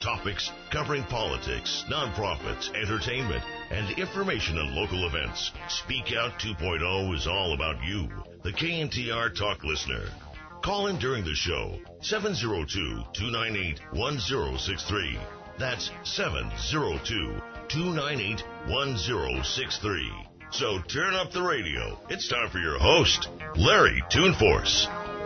topics covering politics, nonprofits, entertainment, and information on local events. Speak Out 2.0 is all about you, the KNTR Talk listener. Call in during the show, 702-298-1063. That's 702-298-1063. So turn up the radio. It's time for your host, Larry Toonforce.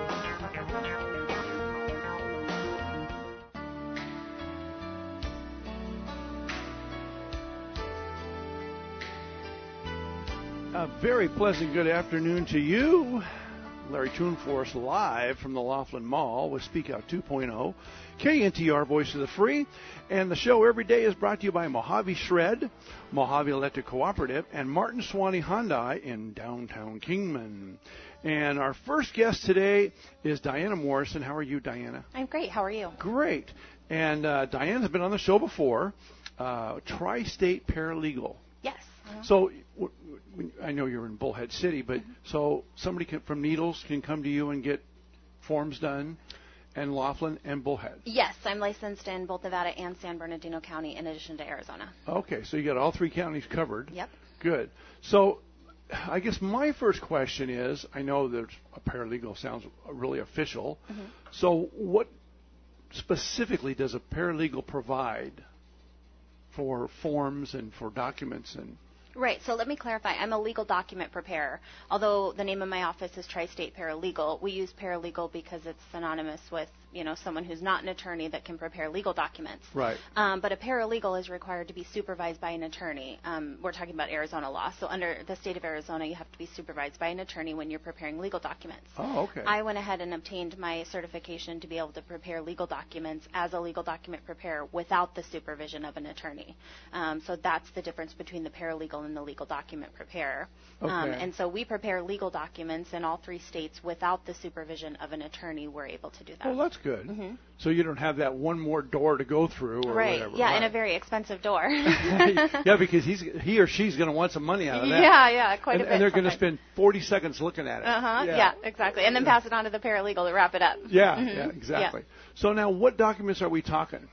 A very pleasant good afternoon to you. Larry Toonforce live from the Laughlin Mall with Speak Out 2.0, KNTR Voice of the Free. And the show every day is brought to you by Mojave Shred, Mojave Electric Cooperative, and Martin Swanee Hyundai in downtown Kingman. And our first guest today is Diana Morrison. How are you, Diana? I'm great. How are you? Great. And Diana's been on the show before, Tri-State Paralegal. Yes. So I know you're in Bullhead City, but so somebody from Needles can come to you and get forms done, and Laughlin and Bullhead. Yes, I'm licensed in both Nevada and San Bernardino County in addition to Arizona. Okay, so you got all three counties covered. Yep. Good. So I guess my first question is, I know that a paralegal sounds really official. Mm-hmm. So what specifically does a paralegal provide for forms and for documents and... Right, so let me clarify. I'm a legal document preparer. Although the name of my office is Tri-State Paralegal, we use paralegal because it's synonymous with, someone who's not an attorney that can prepare legal documents. Right. But a paralegal is required to be supervised by an attorney. We're talking about Arizona law. So under the state of Arizona, you have to be supervised by an attorney when you're preparing legal documents. Oh, okay. I went ahead and obtained my certification to be able to prepare legal documents as a legal document preparer without the supervision of an attorney. So that's the difference between the paralegal and the legal document preparer. Okay. And so we prepare legal documents in all three states without the supervision of an attorney. We're able to do that. Well, that's good. Mm-hmm. So you don't have that one more door to go through or right. whatever. Yeah, right. and a very expensive door. Yeah, because he or she's going to want some money out of that. Yeah, quite a bit. And they're going to spend 40 seconds looking at it. Yeah, exactly. And then pass it on to the paralegal to wrap it up. Yeah, Mm-hmm. yeah, exactly. Yeah. So now what documents are we talking?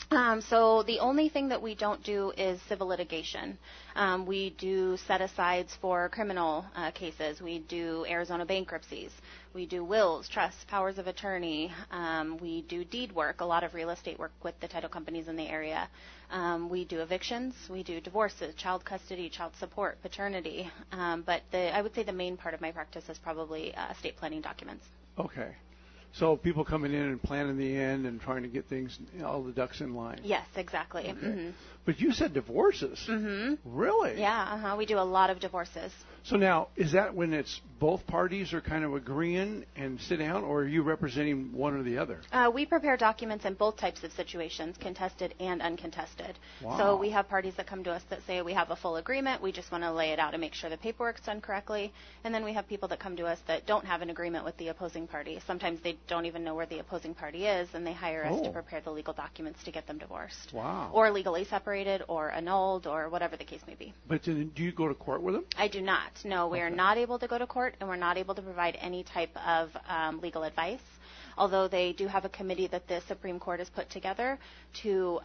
So the only thing that we don't do is civil litigation. We do set-asides for criminal cases. We do Arizona bankruptcies. We do wills, trusts, powers of attorney. We do deed work, a lot of real estate work with the title companies in the area. We do evictions. We do divorces, child custody, child support, paternity. But I would say the main part of my practice is probably estate planning documents. Okay. So people coming in and planning the end and trying to get things, all the ducks in line. Yes, exactly. Okay. Mm-hmm. But you said divorces. Mm-hmm. Really? Yeah, we do a lot of divorces. So now, is that when it's both parties are kind of agreeing and sit down, or are you representing one or the other? We prepare documents in both types of situations, contested and uncontested. Wow. So we have parties that come to us that say we have a full agreement, we just want to lay it out and make sure the paperwork's done correctly. And then we have people that come to us that don't have an agreement with the opposing party. Sometimes they don't even know where the opposing party is, and they hire us to prepare the legal documents to get them divorced. Wow. Or legally separated, or annulled, or whatever the case may be. But do you go to court with them? I do not. No, we are not able to go to court, and we're not able to provide any type of legal advice, although they do have a committee that the Supreme Court has put together to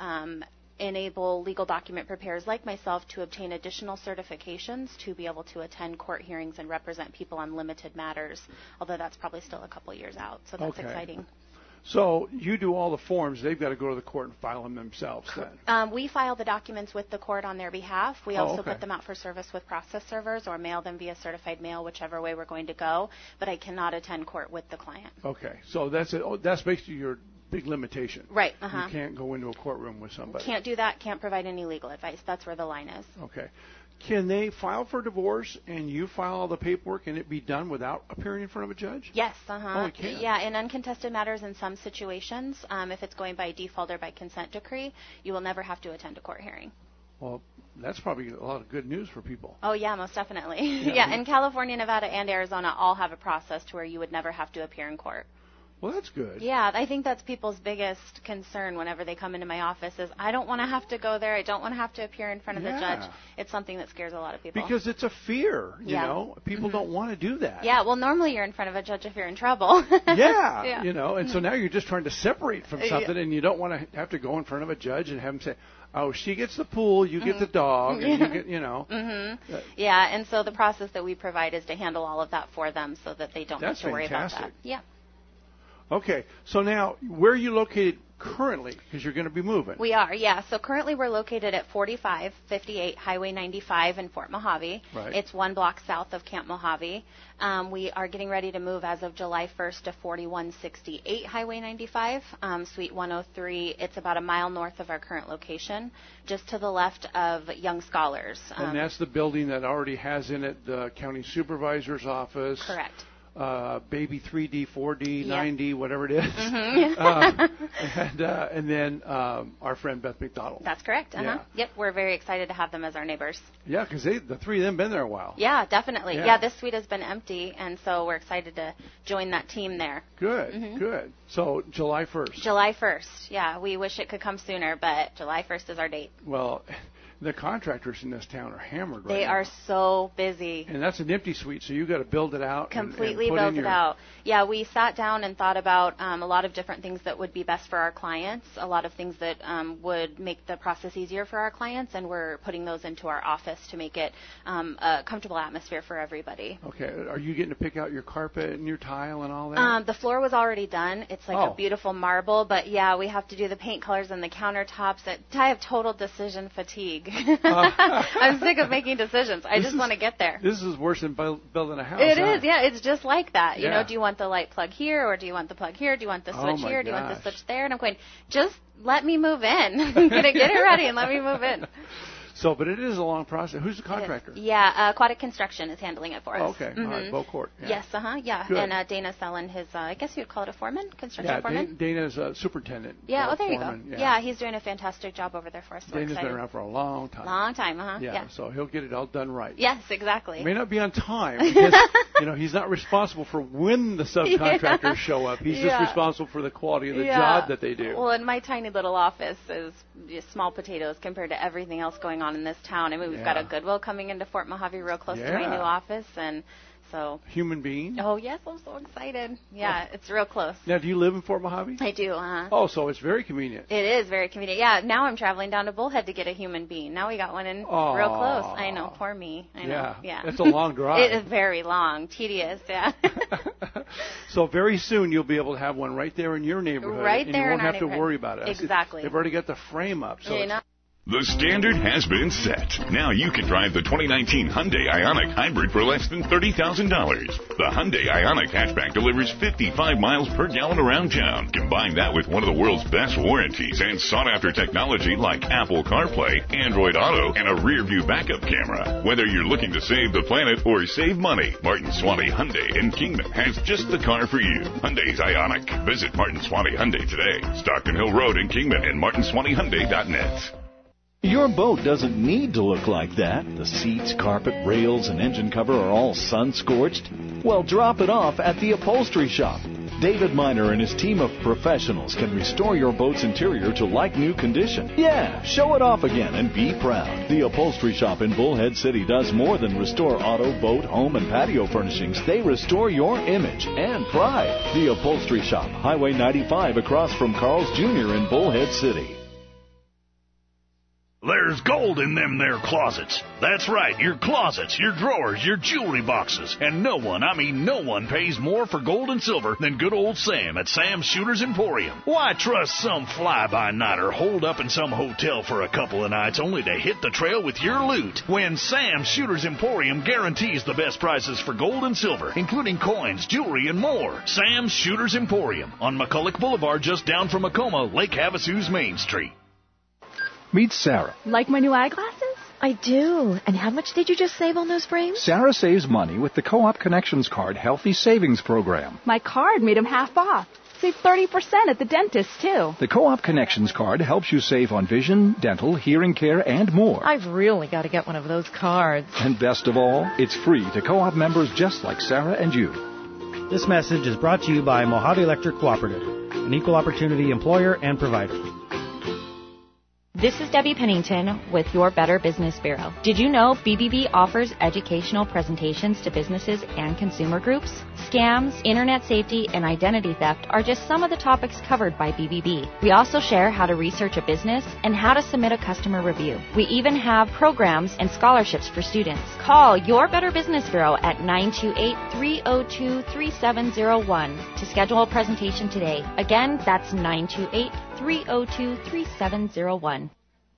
enable legal document preparers like myself to obtain additional certifications to be able to attend court hearings and represent people on limited matters, although that's probably still a couple years out, so that's exciting. So you do all the forms. They've got to go to the court and file them themselves then? We file the documents with the court on their behalf. We also put them out for service with process servers or mail them via certified mail, whichever way we're going to go. But I cannot attend court with the client. Okay. So that's basically your big limitation. Right. You can't go into a courtroom with somebody. Can't do that. Can't provide any legal advice. That's where the line is. Okay. Can they file for divorce and you file all the paperwork and it be done without appearing in front of a judge? Yes. Oh, it can? Yeah, in uncontested matters in some situations, if it's going by default or by consent decree, you will never have to attend a court hearing. Well, that's probably a lot of good news for people. Oh, yeah, most definitely. Yeah, and California, Nevada, and Arizona all have a process to where you would never have to appear in court. Well, that's good. Yeah, I think that's people's biggest concern whenever they come into my office is I don't want to have to go there. I don't want to have to appear in front of the judge. It's something that scares a lot of people. Because it's a fear, you know. People don't want to do that. Yeah, well, normally you're in front of a judge if you're in trouble. Yeah, you know, and so now you're just trying to separate from something, and you don't want to have to go in front of a judge and have him say, oh, she gets the pool, you get the dog, and you get, you know. Yeah, and so the process that we provide is to handle all of that for them so that they don't have to worry about that. Yeah. Okay, so now, where are you located currently? Because you're going to be moving. We are, yeah. So currently we're located at 4558 Highway 95 in Fort Mojave. Right. It's 1 block south of Camp Mojave. We are getting ready to move as of July 1st to 4168 Highway 95, Suite 103. It's about a mile north of our current location, just to the left of Young Scholars. And that's the building that already has in it the county supervisor's office. Correct. Baby 3D, 4D, 9D, whatever it is. And then our friend Beth McDonald. That's correct. Yep, we're very excited to have them as our neighbors. Yeah, because the three of them been there a while. Yeah, definitely. Yeah, this suite has been empty, and so we're excited to join that team there. Good, good. So July 1st. July 1st, yeah. We wish it could come sooner, but July 1st is our date. Well, the contractors in this town are hammered right now. They are so busy. And that's an empty suite, so you've got to build it out. Completely build it out. Yeah, we sat down and thought about a lot of different things that would be best for our clients, a lot of things that would make the process easier for our clients, and we're putting those into our office to make it a comfortable atmosphere for everybody. Okay. Are you getting to pick out your carpet and your tile and all that? The floor was already done. It's like a beautiful marble, but yeah, we have to do the paint colors and the countertops. I have total decision fatigue. I'm sick of making decisions. I just want to get there. This is worse than building a house. It is, yeah. It's just like that. You know, do you want the light plug here, or do you want the plug here? Do you want the switch here? Do you want the switch there? And I'm going, just let me move in. Get it ready and let me move in. So, but it is a long process. Who's the contractor? Yeah, Aquatic Construction is handling it for us. Okay, all right, Beau Court. Yeah. Yes, yeah. Good. And Dana Sellen, his, I guess you'd call it a foreman, construction foreman? Dana's a superintendent. Yeah, there foreman. You go. Yeah, he's doing a fantastic job over there for us. Dana's been around for a long time. Long time, Yeah, so he'll get it all done right. Yes, exactly. He may not be on time because, he's not responsible for when the subcontractors show up. He's just responsible for the quality of the job that they do. Well, and my tiny little office is just small potatoes compared to everything else going on in this town. I mean, we've got a Goodwill coming into Fort Mojave real close to my new office, and so... Human being? Oh, yes, I'm so excited. Yeah, it's real close. Now, do you live in Fort Mojave? I do, Oh, so it's very convenient. It is very convenient. Yeah, now I'm traveling down to Bullhead to get a human being. Now we got one in real close. I know, poor me. I know. Yeah. It's a long drive. It is very long, tedious, yeah. So very soon you'll be able to have one right there in your neighborhood. Right there and you won't have to worry about it. Exactly. They've already got the frame up. So the standard has been set. Now you can drive the 2019 Hyundai Ioniq Hybrid for less than $30,000. The Hyundai Ioniq hatchback delivers 55 miles per gallon around town. Combine that with one of the world's best warranties and sought-after technology like Apple CarPlay, Android Auto, and a rear-view backup camera. Whether you're looking to save the planet or save money, Martin Swanee Hyundai in Kingman has just the car for you. Hyundai's Ioniq. Visit Martin Swanee Hyundai today. Stockton Hill Road in Kingman and martinswaneehyundai.net. Your boat doesn't need to look like that. The seats, carpet, rails, and engine cover are all sun-scorched. Well, drop it off at the Upholstery Shop. David Miner and his team of professionals can restore your boat's interior to like-new condition. Yeah, show it off again and be proud. The Upholstery Shop in Bullhead City does more than restore auto, boat, home, and patio furnishings. They restore your image and pride. The Upholstery Shop, Highway 95 across from Carl's Jr. in Bullhead City. There's gold in them there closets. That's right, your closets, your drawers, your jewelry boxes. And no one pays more for gold and silver than good old Sam at Sam's Shooters Emporium. Why trust some fly-by-nighter holed up in some hotel for a couple of nights only to hit the trail with your loot when Sam's Shooters Emporium guarantees the best prices for gold and silver, including coins, jewelry, and more. Sam's Shooters Emporium on McCulloch Boulevard just down from Macoma, Lake Havasu's Main Street. Meet Sarah. Like my new eyeglasses? I do. And how much did you just save on those frames? Sarah saves money with the Co-op Connections Card Healthy Savings Program. My card made him half off. Save 30% at the dentist, too. The Co-op Connections Card helps you save on vision, dental, hearing care, and more. I've really got to get one of those cards. And best of all, it's free to Co-op members just like Sarah and you. This message is brought to you by Mojave Electric Cooperative, an equal opportunity employer and provider. This is Debbie Pennington with Your Better Business Bureau. Did you know BBB offers educational presentations to businesses and consumer groups? Scams, internet safety, and identity theft are just some of the topics covered by BBB. We also share how to research a business and how to submit a customer review. We even have programs and scholarships for students. Call Your Better Business Bureau at 928-302-3701 to schedule a presentation today. Again, that's 928-302-3701.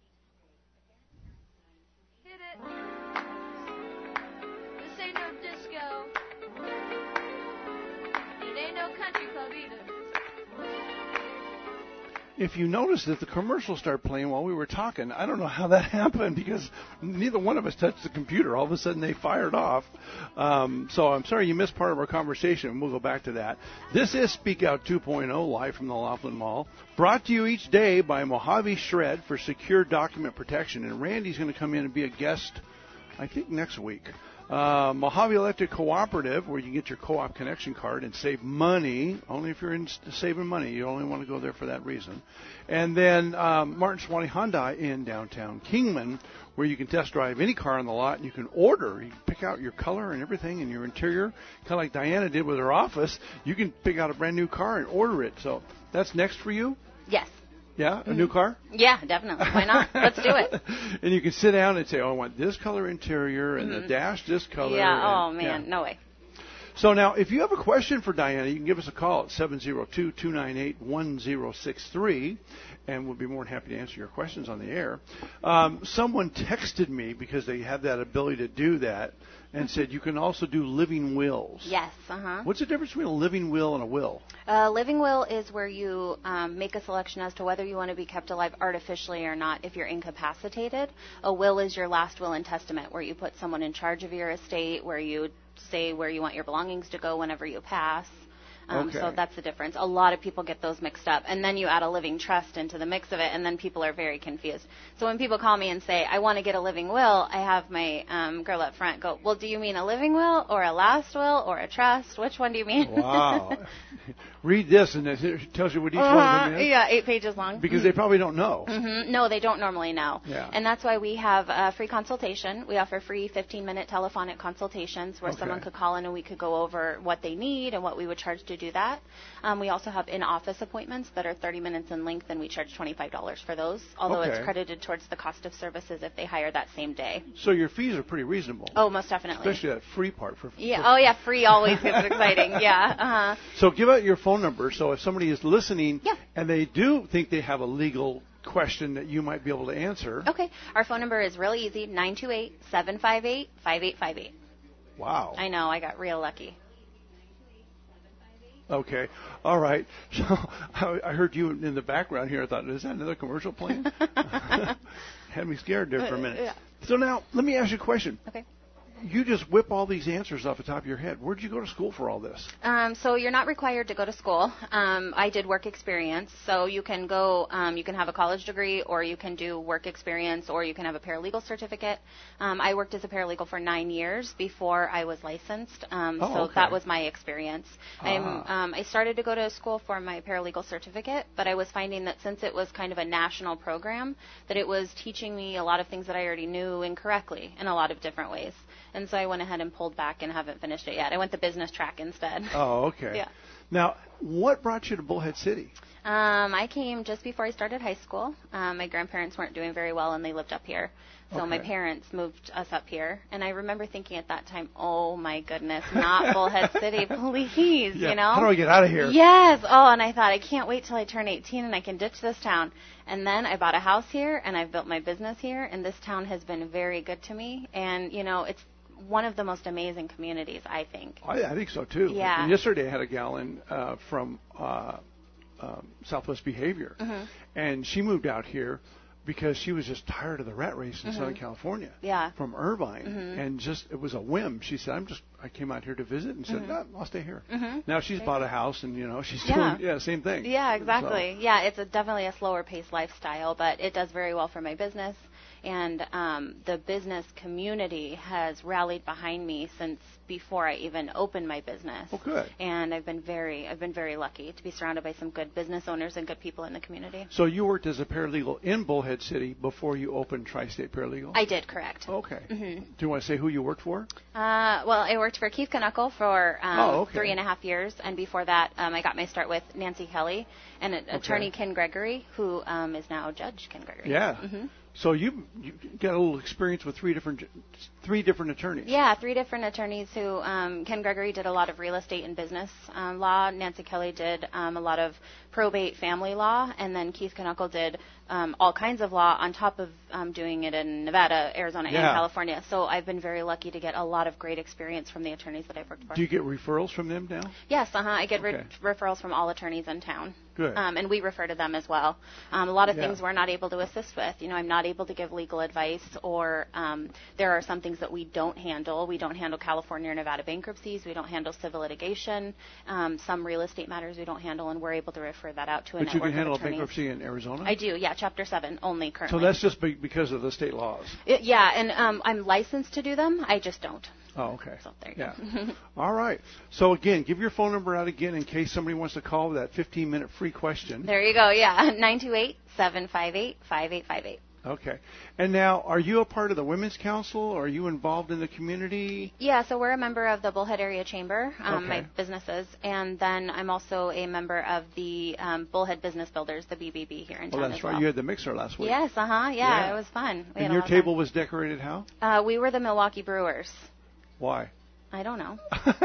If you notice that the commercials start playing while we were talking, I don't know how that happened because neither one of us touched the computer. All of a sudden they fired off. So I'm sorry you missed part of our conversation. We'll go back to that. This is Speak Out 2.0 live from the Laughlin Mall, brought to you each day by Mojave Shred for secure document protection. And Randy's going to come in and be a guest, I think, next week. Mojave Electric Cooperative, where you can get your co-op connection card and save money, only if you're in saving money. You only want to go there for that reason. And then Martin Swanee Hyundai in downtown Kingman, where you can test drive any car on the lot, and you can order. You can pick out your color and everything and your interior, kind of like Diana did with her office. You can pick out a brand new car and order it. So that's next for you? Yes. Yeah, a new car? Yeah, definitely. Why not? Let's do it. And you can sit down and say, oh, I want this color interior and the dash this color. Yeah, and, man, no way. So now, if you have a question for Diana, you can give us a call at 702-298-1063, and we'll be more than happy to answer your questions on the air. Someone texted me because they have that ability to do that and said you can also do living wills. Yes, uh-huh. What's the difference between a living will and a will? Living will is where you make a selection as to whether you want to be kept alive artificially or not if you're incapacitated. A will is your last will and testament, where you put someone in charge of your estate, where you say where you want your belongings to go whenever you pass. So that's the difference. A lot of people get those mixed up. And then you add a living trust into the mix of it, and then people are very confused. So when people call me and say, I want to get a living will, I have my girl up front go, well, do you mean a living will or a last will or a trust? Which one do you mean? Wow. Read this, and it tells you what each one of them is. Yeah, 8 pages long. Because they probably don't know. Mm-hmm. No, they don't normally know. Yeah. And that's why we have a free consultation. We offer free 15-minute telephonic consultations where someone could call in and we could go over what they need and what we would charge to do that. We also have in-office appointments that are 30 minutes in length, and we charge $25 for those, although it's credited towards the cost of services if they hire that same day. So your fees are pretty reasonable. Oh, most definitely. Especially that free part. Free always gets exciting. Yeah. Uh-huh. So give out your phone number, so if somebody is listening and they do think they have a legal question that you might be able to answer. Okay. Our phone number is really easy, 928-758-5858. Wow. I know. I got real lucky. Okay. All right. So I heard you in the background here. I thought, is that another commercial playing? Had me scared there for a minute. Yeah. So now, let me ask you a question. Okay. You just whip all these answers off the top of your head. Where did you go to school for all this? So you're not required to go to school. I did work experience, so you can go. You can have a college degree, or you can do work experience, or you can have a paralegal certificate. I worked as a paralegal for 9 years before I was licensed, so that was my experience. I started to go to school for my paralegal certificate, but I was finding that since it was kind of a national program, that it was teaching me a lot of things that I already knew incorrectly in a lot of different ways. And so I went ahead and pulled back and haven't finished it yet. I went the business track instead. Oh, okay. Yeah. Now, what brought you to Bullhead City? I came just before I started high school. My grandparents weren't doing very well, and they lived up here. So my parents moved us up here. And I remember thinking at that time, oh, my goodness, not Bullhead City, please, you know? How do I get out of here? Yes. Oh, and I thought, I can't wait till I turn 18 and I can ditch this town. And then I bought a house here, and I've built my business here, and this town has been very good to me. And, you know, it's one of the most amazing communities, I think. I think so, too. Yeah. And yesterday I had a gal in from Southwest Behavior, and she moved out here because she was just tired of the rat race in Southern California from Irvine, and just it was a whim. She said, I came out here to visit and said, no, I'll stay here. Mm-hmm. Now she's bought a house and, she's doing, same thing. Yeah, exactly. So. Yeah, it's definitely a slower paced lifestyle, but it does very well for my business. And the business community has rallied behind me since before I even opened my business. Oh, good. And I've been very lucky to be surrounded by some good business owners and good people in the community. So you worked as a paralegal in Bullhead City before you opened Tri-State Paralegal? I did, correct. Okay. Mm-hmm. Do you want to say who you worked for? Well, I worked for Keith Knuckle for okay. 3.5 years, and before that, I got my start with Nancy Kelly and attorney Ken Gregory, who is now Judge Ken Gregory. Yeah. Mm-hmm. So you got a little experience with three different attorneys. Yeah, 3 different attorneys who Ken Gregory did a lot of real estate and business law. Nancy Kelly did a lot of probate family law, and then Keith Knuckle did all kinds of law on top of doing it in Nevada, Arizona, and California. So I've been very lucky to get a lot of great experience from the attorneys that I've worked for. Do you get referrals from them now? Yes, I get referrals from all attorneys in town. Good. And we refer to them as well. A lot of things we're not able to assist with. I'm not able to give legal advice, or there are some things that we don't handle. We don't handle California or Nevada bankruptcies. We don't handle civil litigation. Some real estate matters we don't handle, and we're able to refer that out to a network of attorneys. But you can handle bankruptcy in Arizona? I do, yeah, Chapter 7 only currently. So that's just because of the state laws? And I'm licensed to do them. I just don't. Oh, okay. So there you go. All right. So, again, give your phone number out again in case somebody wants to call with that 15-minute free question. There you go, yeah, 928-758-5858. Okay. And now, are you a part of the Women's Council? Or are you involved in the community? Yeah, so we're a member of the Bullhead Area Chamber, my businesses, and then I'm also a member of the Bullhead Business Builders, the BBB here in town. Oh, that's right. You had the mixer last week. Yes, yeah, it was fun. And your table was decorated how? We were the Milwaukee Brewers. Why? I don't know.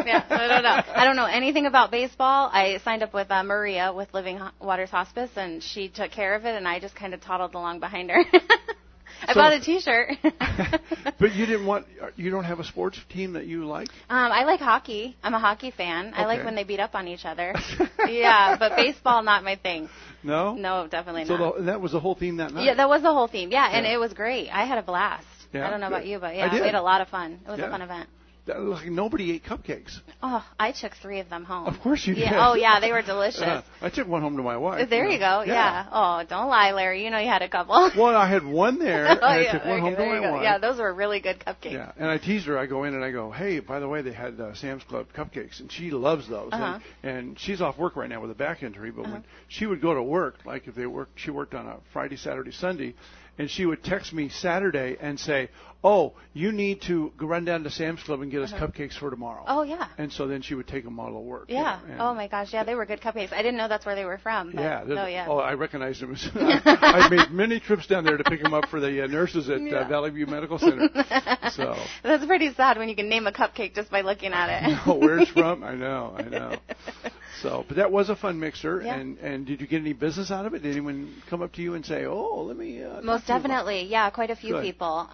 I don't know anything about baseball. I signed up with Maria with Living Waters Hospice, and she took care of it, and I just kind of toddled along behind her. I bought a T-shirt. But you don't have a sports team that you like? I like hockey. I'm a hockey fan. Okay. I like when they beat up on each other. Yeah, but baseball, not my thing. No? No, definitely not. So that was the whole theme that night? Yeah, that was the whole theme. Yeah, and it was great. I had a blast. Yeah, I don't know about you, but we had a lot of fun. It was a fun event. Like nobody ate cupcakes. Oh, I took 3 of them home. Of course you did. Yeah. Oh, yeah, they were delicious. I took one home to my wife. There you go. Yeah. Oh, don't lie, Larry. You know you had a couple. Well, I had one there, and I took one home to my wife. Yeah, those were really good cupcakes. Yeah, and I teased her. I go in and I go, hey, by the way, they had Sam's Club cupcakes, and she loves those. And she's off work right now with a back injury, but when she would go to work, like if she worked on a Friday, Saturday, Sunday, and she would text me Saturday and say, oh, you need to run down to Sam's Club and get us cupcakes for tomorrow. Oh, yeah. And so then she would take them all to work. Yeah. Oh, my gosh. Yeah, they were good cupcakes. I didn't know that's where they were from. But Oh, I recognized them. I made many trips down there to pick them up for the nurses at Valley View Medical Center. So that's pretty sad when you can name a cupcake just by looking at it. I know where it's from. I know. So, but that was a fun mixer. Yeah. And did you get any business out of it? Did anyone come up to you and say, oh, let me... Most definitely. Yeah, quite a few people.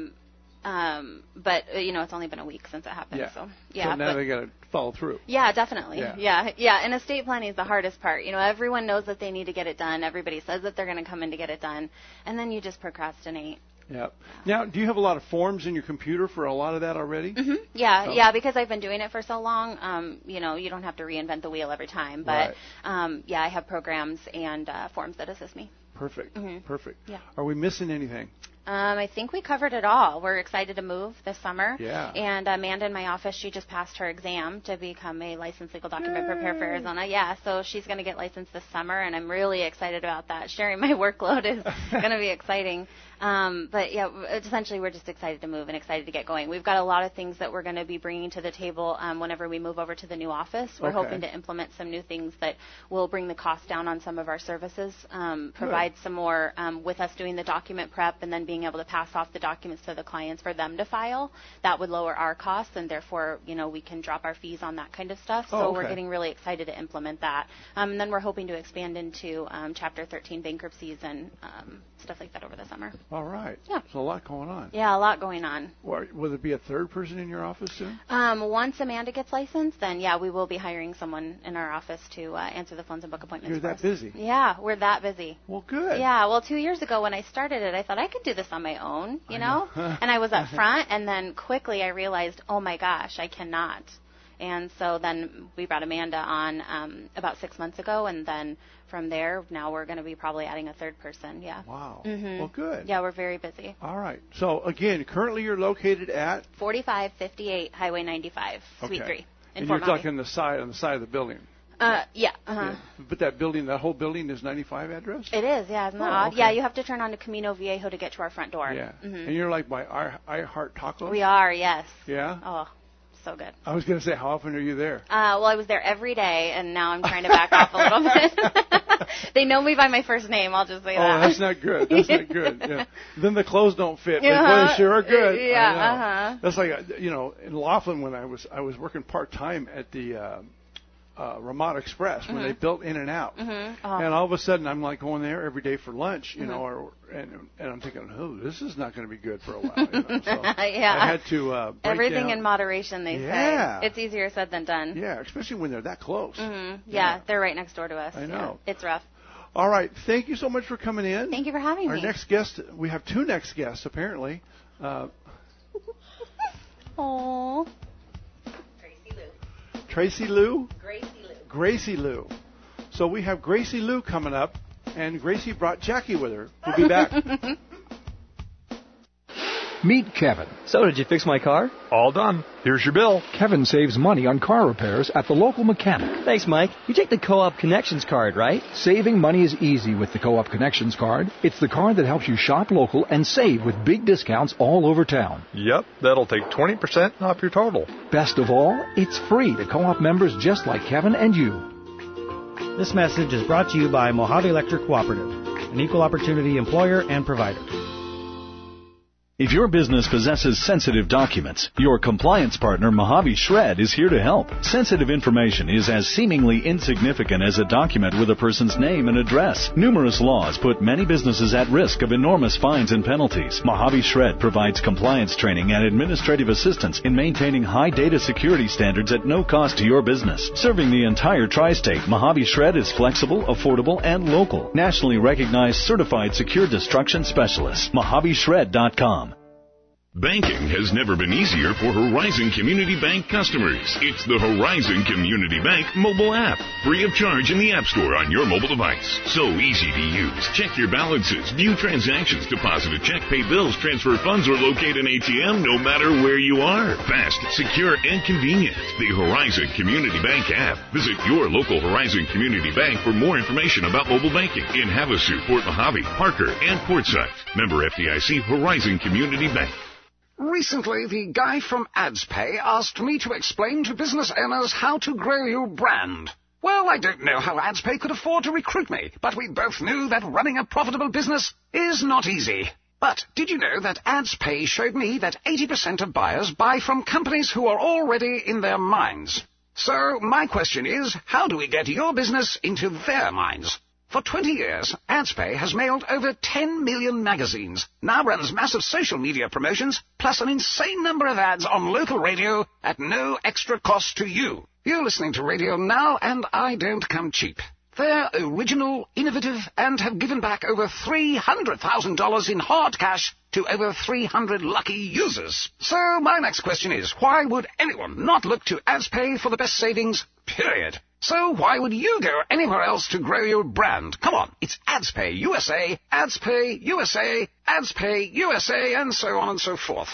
But, it's only been a week since it happened. Yeah. So now they got to follow through. Yeah, definitely. Yeah. And estate planning is the hardest part. Everyone knows that they need to get it done. Everybody says that they're going to come in to get it done. And then you just procrastinate. Yeah. Now, do you have a lot of forms in your computer for a lot of that already? Mm-hmm. Yeah, because I've been doing it for so long. You don't have to reinvent the wheel every time. But, I have programs and forms that assist me. Perfect. Mm-hmm. Perfect. Yeah. Are we missing anything? I think we covered it all. We're excited to move this summer. Yeah. And Amanda in my office, she just passed her exam to become a licensed legal document preparer for Arizona. Yeah, so she's going to get licensed this summer, and I'm really excited about that. Sharing my workload is going to be exciting. But yeah, essentially we're just excited to move and excited to get going. We've got a lot of things that we're going to be bringing to the table whenever we move over to the new office. We're hoping to implement some new things that will bring the cost down on some of our services, provide some more with us doing the document prep and then being able to pass off the documents to the clients for them to file. That would lower our costs, and therefore, we can drop our fees on that kind of stuff. So we're getting really excited to implement that. And then we're hoping to expand into Chapter 13 bankruptcies and stuff like that over the summer. All right. Yeah. So a lot going on. Yeah, a lot going on. Will there be a third person in your office soon? Once Amanda gets licensed, then, yeah, we will be hiring someone in our office to answer the phones and book appointments. You're that busy? Yeah, we're that busy. Well, good. Yeah, well, 2 years ago when I started it, I thought I could do this on my own, you know? And I was up front, and then quickly I realized, oh, my gosh, I cannot. And so then we brought Amanda on about 6 months ago, and then from there, now we're going to be probably adding a third person, yeah. Wow. Well, good. Yeah, we're very busy. All right. So, again, currently you're located at? 4558 Highway 95, Suite 3 in and Fort you're Maumee. talking on the side of the building? Yeah. Yeah. But that whole building is 95 address? It is, yeah. Isn't that odd? Okay. Yeah, you have to turn onto Camino Viejo to get to our front door. Yeah. And you're like by I Heart Tacos? We are, yes. Yeah? Oh, so good. I was going to say, how often are you there? Well, I was there every day, and now I'm trying to back off a little bit. They know me by my first name, I'll just say that. Oh, that's not good. That's not good. Yeah. Then the clothes don't fit. But they sure are good. Yeah, That's like, in Laughlin when I was working part-time at the Ramada Express when they built In-N-Out. And all of a sudden I'm like going there every day for lunch, and I'm thinking, oh, this is not going to be good for a while. So I had to break everything down. in moderation, they say. It's easier said than done. Yeah, especially when they're that close. Yeah, they're right next door to us. I know. Yeah, it's rough. All right, thank you so much for coming in. Thank you for having me. Our next guest, we have two next guests apparently. Oh. Tracy Lou? Gracie Lou. So we have Gracie Lou coming up, and Gracie brought Jackie with her. We'll be back. Meet Kevin. So, did you fix my car? All done. Here's your bill. Kevin saves money on car repairs at the local mechanic. Thanks, Mike. You take the Co-op Connections card, right? Saving money is easy with the Co-op Connections card. It's the card that helps you shop local and save with big discounts all over town. Yep, that'll take 20% off your total. Best of all, it's free to Co-op members just like Kevin and you. This message is brought to you by Mojave Electric Cooperative, an equal opportunity employer and provider. If your business possesses sensitive documents, your compliance partner Mojave Shred is here to help. Sensitive information is as seemingly insignificant as a document with a person's name and address. Numerous laws put many businesses at risk of enormous fines and penalties. Mojave Shred provides compliance training and administrative assistance in maintaining high data security standards at no cost to your business. Serving the entire tri-state, Mojave Shred is flexible, affordable, and local. Nationally recognized certified secure destruction specialist. MojaveShred.com. Banking has never been easier for Horizon Community Bank customers. It's the Horizon Community Bank mobile app, free of charge in the App Store on your mobile device. So easy to use. Check your balances, view transactions, deposit a check, pay bills, transfer funds, or locate an ATM no matter where you are. Fast, secure, and convenient. The Horizon Community Bank app. Visit your local Horizon Community Bank for more information about mobile banking in Havasu, Port Mojave, Parker, and Quartzsite. Member FDIC, Horizon Community Bank. Recently, the guy from AdsPay asked me to explain to business owners how to grow your brand. Well, I don't know how AdsPay could afford to recruit me, but we both knew that running a profitable business is not easy. But did you know that AdsPay showed me that 80% of buyers buy from companies who are already in their minds? So my question is, how do we get your business into their minds? For 20 years, AdsPay has mailed over 10 million magazines, now runs massive social media promotions, plus an insane number of ads on local radio at no extra cost to you. You're listening to Radio Now, and I don't come cheap. They're original, innovative, and have given back over $300,000 in hard cash to over 300 lucky users. So my next question is, why would anyone not look to AdsPay for the best savings, period? So why would you go anywhere else to grow your brand? Come on, it's AdsPay USA, AdsPay USA, AdsPay USA, and so on and so forth.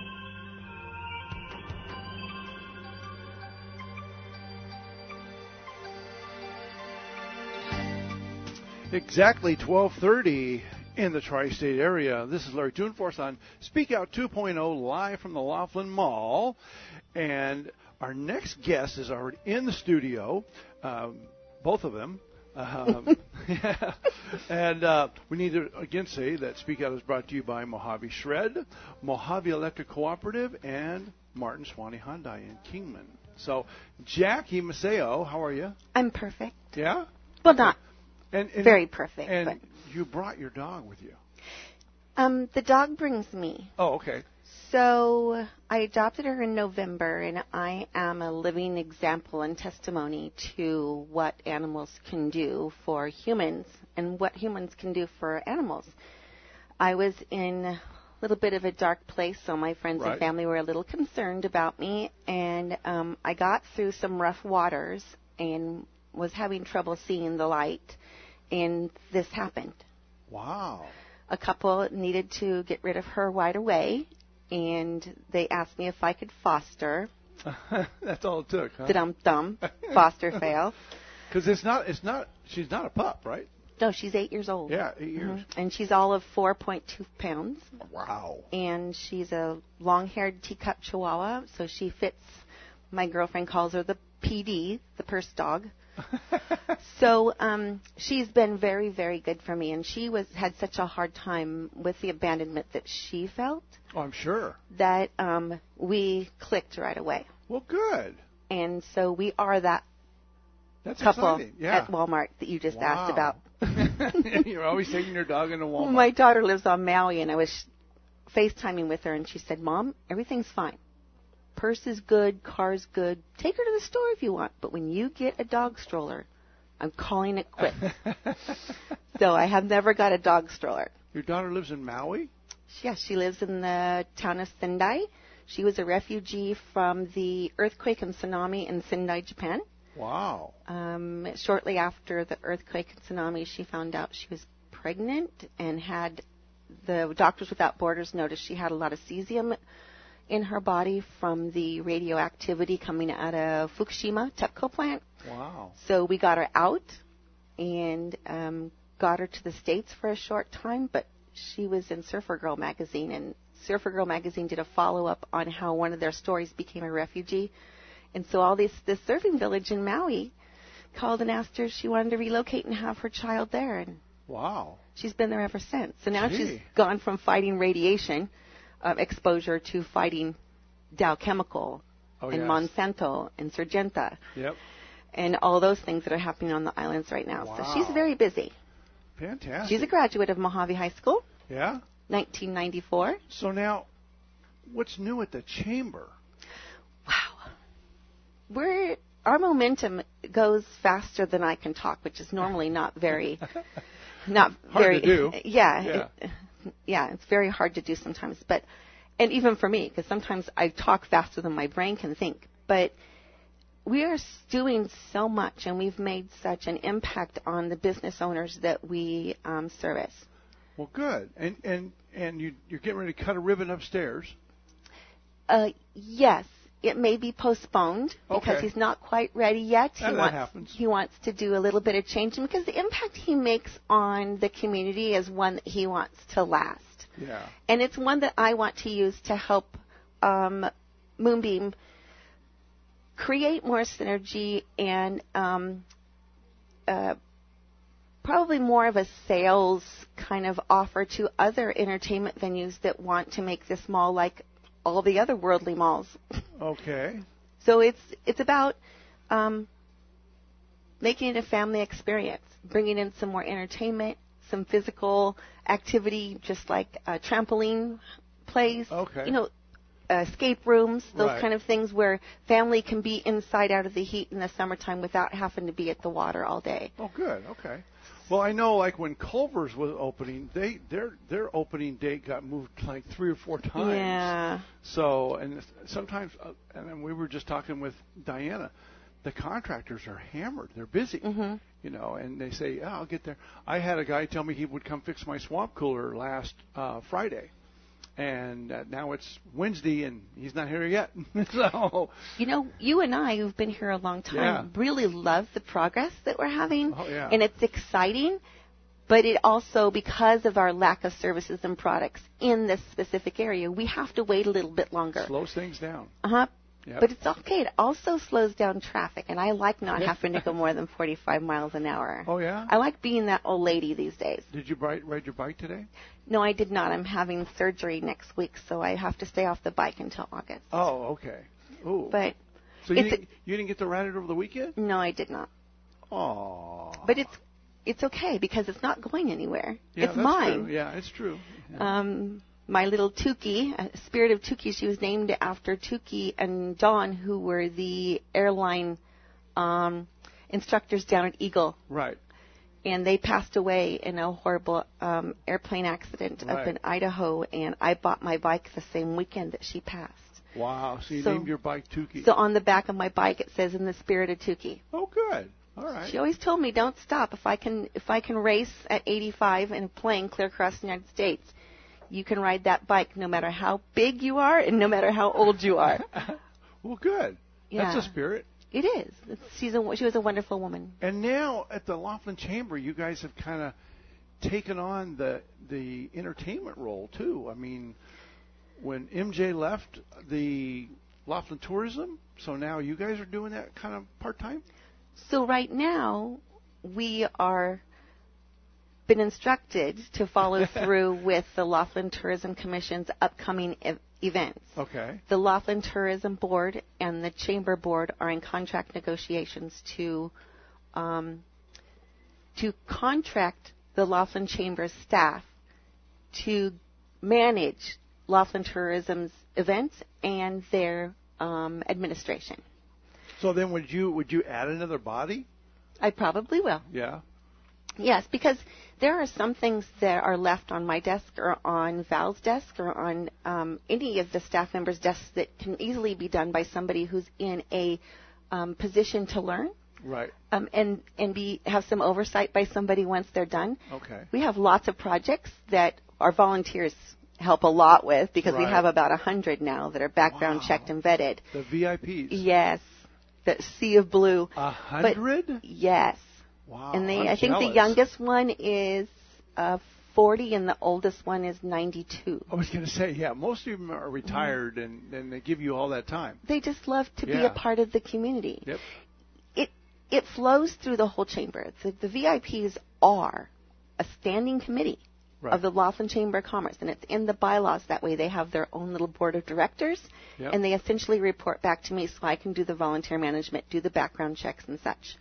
Exactly 12:30 in the tri-state area. This is Larry Tunforth on Speak Out 2.0 live from the Laughlin Mall. And our next guest is already in the studio, both of them. Yeah. And we need to again say that Speak Out is brought to you by Mojave Shred, Mojave Electric Cooperative, and Martin Swanee Hyundai in Kingman. So, Jackie Maceo, how are you? I'm perfect. Yeah? Well, not and very perfect. And but you brought your dog with you. The dog brings me. Oh, okay. So I adopted her in November, and I am a living example and testimony to what animals can do for humans and what humans can do for animals. I was in a little bit of a dark place, so my friends and family were a little concerned about me, and I got through some rough waters and was having trouble seeing the light, and this happened. Wow. A couple needed to get rid of her right away, and they asked me if I could foster. That's all it took, huh? Dum-dum. Foster fail. Because she's not a pup, right? No, she's 8 years old. Yeah, 8 years. Mm-hmm. And she's all of 4.2 pounds. Wow. And she's a long-haired teacup chihuahua, so she fits, my girlfriend calls her the PD, the purse dog. So she's been very, very good for me, and she had such a hard time with the abandonment that she felt. Oh, I'm sure. That we clicked right away. Well, good. And so we are that couple at Walmart that you just asked about. You're always taking your dog into Walmart. My daughter lives on Maui, and I was FaceTiming with her, and she said, "Mom, everything's fine. Purse is good, car's good. Take her to the store if you want. But when you get a dog stroller, I'm calling it quits." So I have never got a dog stroller. Your daughter lives in Maui? Yes, she lives in the town of Sendai. She was a refugee from the earthquake and tsunami in Sendai, Japan. Wow. Shortly after the earthquake and tsunami, she found out she was pregnant and had the Doctors Without Borders noticed she had a lot of cesium in her body from the radioactivity coming out of Fukushima TEPCO plant. Wow. So we got her out and got her to the States for a short time, but she was in Surfer Girl magazine, and Surfer Girl magazine did a follow-up on how one of their stories became a refugee. And so this surfing village in Maui called and asked her if she wanted to relocate and have her child there. And wow. She's been there ever since. So now she's gone from fighting radiation exposure to fighting Dow Chemical and Monsanto and Syngenta. Yep. And all those things that are happening on the islands right now. Wow. So she's very busy. Fantastic. She's a graduate of Mojave High School. Yeah? 1994. So now, what's new at the Chamber? Wow. Our momentum goes faster than I can talk, which is normally not very... hard to do. Yeah. It's very hard to do sometimes. And even for me, because sometimes I talk faster than my brain can think. But we are doing so much, and we've made such an impact on the business owners that we service. Well, good. And you're getting ready to cut a ribbon upstairs. Yes. It may be postponed because he's not quite ready yet. He wants to do a little bit of change, because the impact he makes on the community is one that he wants to last. Yeah. And it's one that I want to use to help Moonbeam create more synergy and probably more of a sales kind of offer to other entertainment venues that want to make this mall like all the other worldly malls. Okay. So it's about making it a family experience, bringing in some more entertainment, some physical activity, just like trampoline plays. Okay. Escape rooms, those kind of things where family can be inside out of the heat in the summertime without having to be at the water all day. Oh, good. Okay. Well, I know, like when Culver's was opening, their opening date got moved like 3 or 4 times. Yeah. So, and sometimes, and then we were just talking with Diana, the contractors are hammered. They're busy, and they say, I'll get there. I had a guy tell me he would come fix my swamp cooler last Friday. And now it's Wednesday, and he's not here yet. So, you and I, who've been here a long time, really love the progress that we're having. Oh, yeah. And it's exciting, but it also, because of our lack of services and products in this specific area, we have to wait a little bit longer. Slows things down. Yep. But it's okay. It also slows down traffic, and I like not having to go more than 45 miles an hour. Oh, yeah? I like being that old lady these days. Did you ride your bike today? No, I did not. I'm having surgery next week, so I have to stay off the bike until August. Oh, okay. Ooh. But so you didn't get to ride it over the weekend? No, I did not. Oh. But it's okay because it's not going anywhere. Yeah, it's that's mine. True. Yeah, it's true. Yeah. My little Tukey, Spirit of Tukey, she was named after Tukey and Dawn, who were the airline instructors down at Eagle. Right. And they passed away in a horrible airplane accident up in Idaho, and I bought my bike the same weekend that she passed. Wow. So you named your bike Tukey. So on the back of my bike it says "In the Spirit of Tukey." Oh, good. All right. She always told me, don't stop. If I can race at 85 in a plane clear across the United States, you can ride that bike no matter how big you are and no matter how old you are. Well, good. Yeah. That's a spirit. It is. She was a wonderful woman. And now at the Laughlin Chamber, you guys have kind of taken on the entertainment role too. I mean, when MJ left the Laughlin Tourism, so now you guys are doing that kind of part-time? So right now, we are been instructed to follow through with the Laughlin Tourism Commission's upcoming events. Okay. The Laughlin Tourism Board and the Chamber Board are in contract negotiations to contract the Laughlin Chamber's staff to manage Laughlin Tourism's events and their administration. So then would you add another body? I probably will. Yeah. Yes, because there are some things that are left on my desk or on Val's desk or on any of the staff members' desks that can easily be done by somebody who's in a position to learn. Right. And have some oversight by somebody once they're done. Okay. We have lots of projects that our volunteers help a lot with because we have about 100 now that are background checked and vetted. The VIPs. Yes. The Sea of Blue. 100? Yes. Wow. And I'm I think jealous. the youngest one is 40 and the oldest one is 92. I was going to say, yeah, most of them are retired and they give you all that time. They just love to be a part of the community. Yep. It flows through the whole chamber. The VIPs are a standing committee of the Laughlin Chamber of Commerce, and it's in the bylaws. That way they have their own little board of directors, and they essentially report back to me so I can do the volunteer management, do the background checks and such.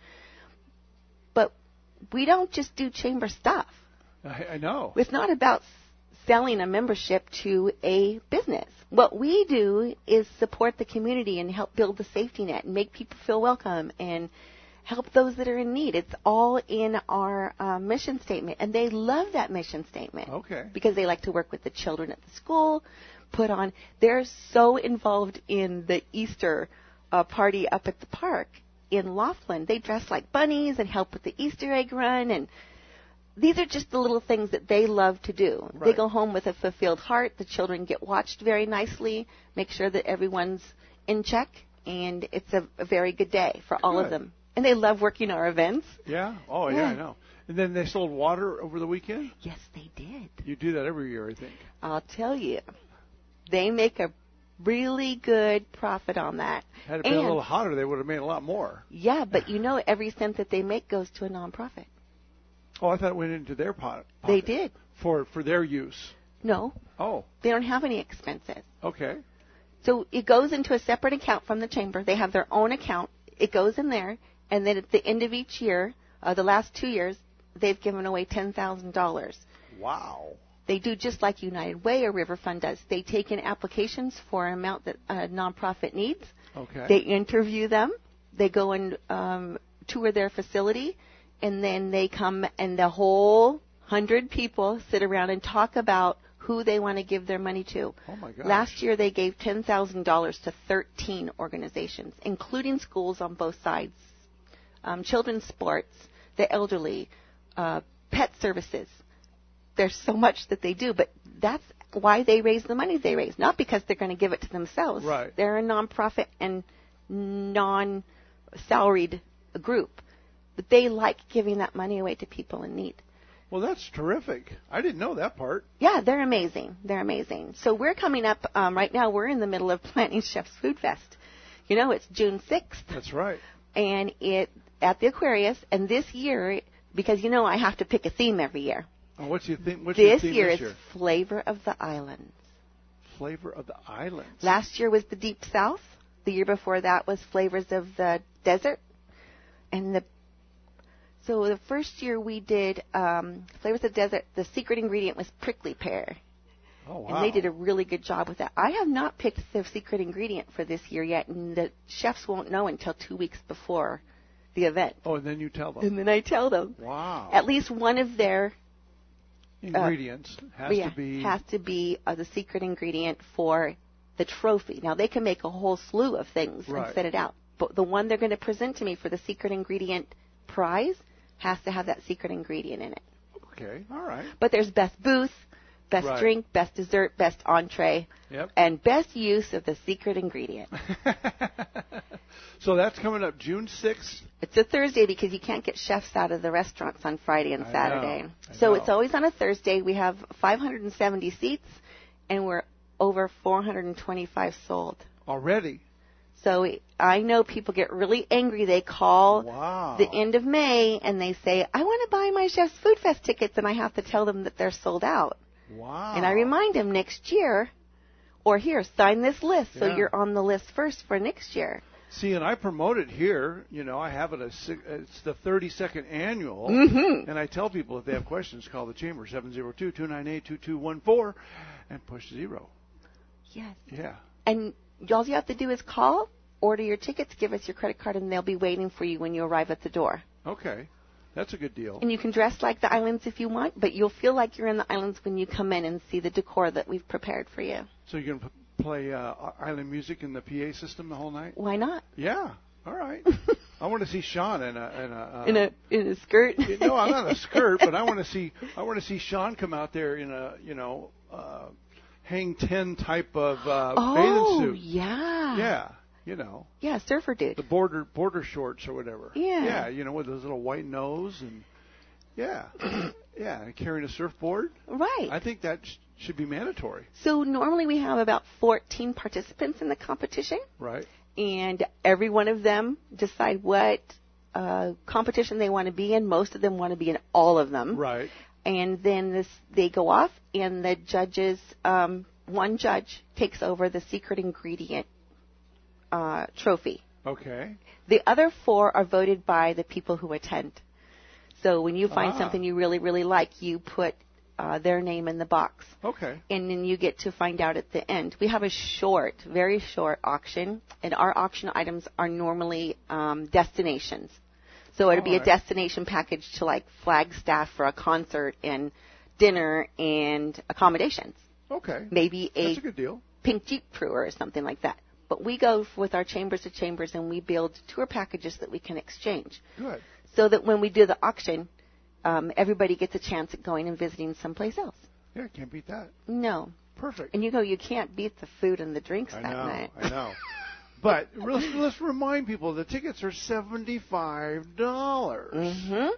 But we don't just do chamber stuff. I know. It's not about selling a membership to a business. What we do is support the community and help build the safety net and make people feel welcome and help those that are in need. It's all in our mission statement, and they love that mission statement. Okay. Because they like to work with the children at the school, they're so involved in the Easter party up at the park in Laughlin. They dress like bunnies and help with the Easter egg run, and these are just the little things that they love to do. Right. They go home with a fulfilled heart. The children get watched very nicely, make sure that everyone's in check, and it's a very good day for all of them. And they love working our events. Yeah? Oh, yeah, I know. And then they sold water over the weekend? Yes, they did. You do that every year, I think. I'll tell you. They make a really good profit on that. Had it been a little hotter, they would have made a lot more. Yeah, but every cent that they make goes to a nonprofit. Oh, I thought it went into their pocket. They did. For their use. No. Oh. They don't have any expenses. Okay. So it goes into a separate account from the chamber. They have their own account. It goes in there. And then at the end of each year, the last 2 years, they've given away $10,000. Wow. They do just like United Way or River Fund does. They take in applications for an amount that a nonprofit needs. Okay. They interview them. They go and tour their facility. And then they come and the whole 100 people sit around and talk about who they want to give their money to. Oh, my gosh. Last year, they gave $10,000 to 13 organizations, including schools on both sides. Children's sports, the elderly, pet services. There's so much that they do, but that's why they raise the money they raise, not because they're going to give it to themselves. Right. They're a nonprofit and non-salaried group, but they like giving that money away to people in need. Well, that's terrific. I didn't know that part. Yeah, they're amazing. They're amazing. So we're coming up, right now we're in the middle of planning Chef's Food Fest. It's June 6th. That's right. And at the Aquarius, and this year, because I have to pick a theme every year. Oh, what's your theme? This year it's Flavor of the Islands. Flavor of the Islands. Last year was the Deep South. The year before that was Flavors of the Desert. And So the first year we did Flavors of the Desert, the secret ingredient was prickly pear. Oh, wow. And they did a really good job with that. I have not picked the secret ingredient for this year yet, and the chefs won't know until 2 weeks before the event. Oh, and then you tell them. And then I tell them. Wow. At least one of their ingredients has to be the secret ingredient for the trophy. Now, they can make a whole slew of things and set it out. But the one they're going to present to me for the secret ingredient prize has to have that secret ingredient in it. Okay, all right. But there's best booth, best drink, best dessert, best entree, and best use of the secret ingredient. So that's coming up June 6th. It's a Thursday because you can't get chefs out of the restaurants on Friday and Saturday. So it's always on a Thursday. We have 570 seats, and we're over 425 sold. Already? So I know people get really angry. They call the end of May, and they say, I want to buy my Chef's Food Fest tickets, and I have to tell them that they're sold out. Wow. And I remind them next year, or here, sign this list so you're on the list first for next year. See, and I promote it here. You know, I have it it's the 32nd annual, and I tell people if they have questions, call the chamber, 702-298-2214, and push 0. Yes. Yeah. And all you have to do is call, order your tickets, give us your credit card, and they'll be waiting for you when you arrive at the door. Okay. That's a good deal. And you can dress like the islands if you want, but you'll feel like you're in the islands when you come in and see the decor that we've prepared for you. So you're going to play island music in the PA system the whole night? Why not? Yeah. All right. I want to see Sean in a skirt. No, I'm not a skirt, but I want to see Sean come out there in a hang 10 type of bathing suit. Yeah. Yeah. You know. Yeah, surfer dude. The border shorts or whatever. Yeah. Yeah, you know, with his little white nose and and carrying a surfboard. Right. I think that should be mandatory. So normally we have about 14 participants in the competition. Right. And every one of them decide what competition they want to be in. Most of them want to be in all of them. Right. And then they go off, and the judges, one judge takes over the secret ingredient trophy. Okay. The other 4 are voted by the people who attend. So when you find something you really, really like, you put their name in the box. Okay. And then you get to find out at the end. We have a very short auction, and our auction items are normally destinations. So it'll be a destination package to like Flagstaff for a concert and dinner and accommodations. Okay. Maybe that's a good deal. Pink Jeep crew or something like that. But we go with our chambers to chambers and we build tour packages that we can exchange. Good. So that when we do the auction, everybody gets a chance at going and visiting someplace else. Yeah, can't beat that. No. Perfect. And you can't beat the food and the drinks that night. I know. But let's remind people the tickets are $75. Mm-hmm. Wow.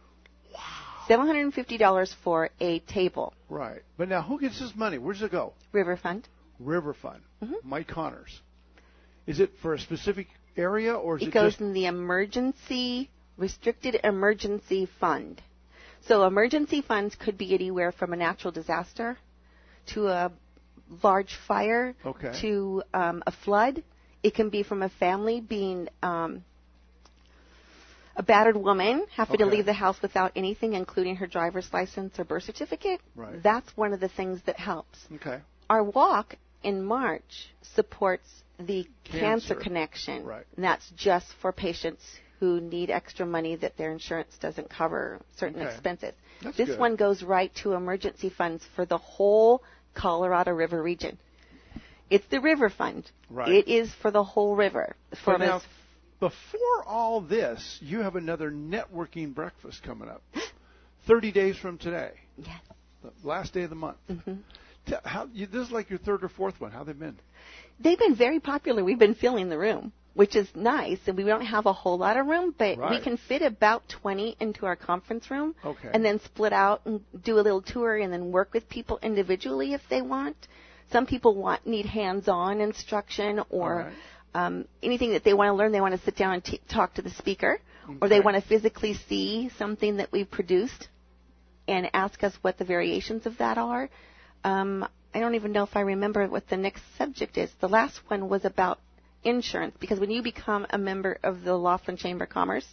$750 for a table. Right. But now who gets this money? Where does it go? River Fund. River Fund. Mm-hmm. Mike Connors. Is it for a specific area or is it goes just... in the restricted emergency fund. So emergency funds could be anywhere from a natural disaster to a large fire to a flood. It can be from a family being a battered woman having to leave the house without anything, including her driver's license or birth certificate. Right. That's one of the things that helps. Okay. Our walk in March supports the Cancer Connection. Right. And that's just for patients who need extra money that their insurance doesn't cover certain expenses. This one goes right to emergency funds for the whole Colorado River region. It's the River Fund. Right. It is for the whole river. Now, before all this, you have another networking breakfast coming up. 30 days from today. Yes. The last day of the month. Mm-hmm. This is like your third or fourth one. How have they been? They've been very popular. We've been filling the room, which is nice. And we don't have a whole lot of room, but we can fit about 20 into our conference room. Okay. And then split out and do a little tour and then work with people individually if they want. Some people need hands-on instruction or anything that they want to learn. They want to sit down and talk to the speaker, or they want to physically see something that we've produced and ask us what the variations of that are. I don't even know if I remember what the next subject is. The last one was about insurance, because when you become a member of the Laughlin Chamber of Commerce,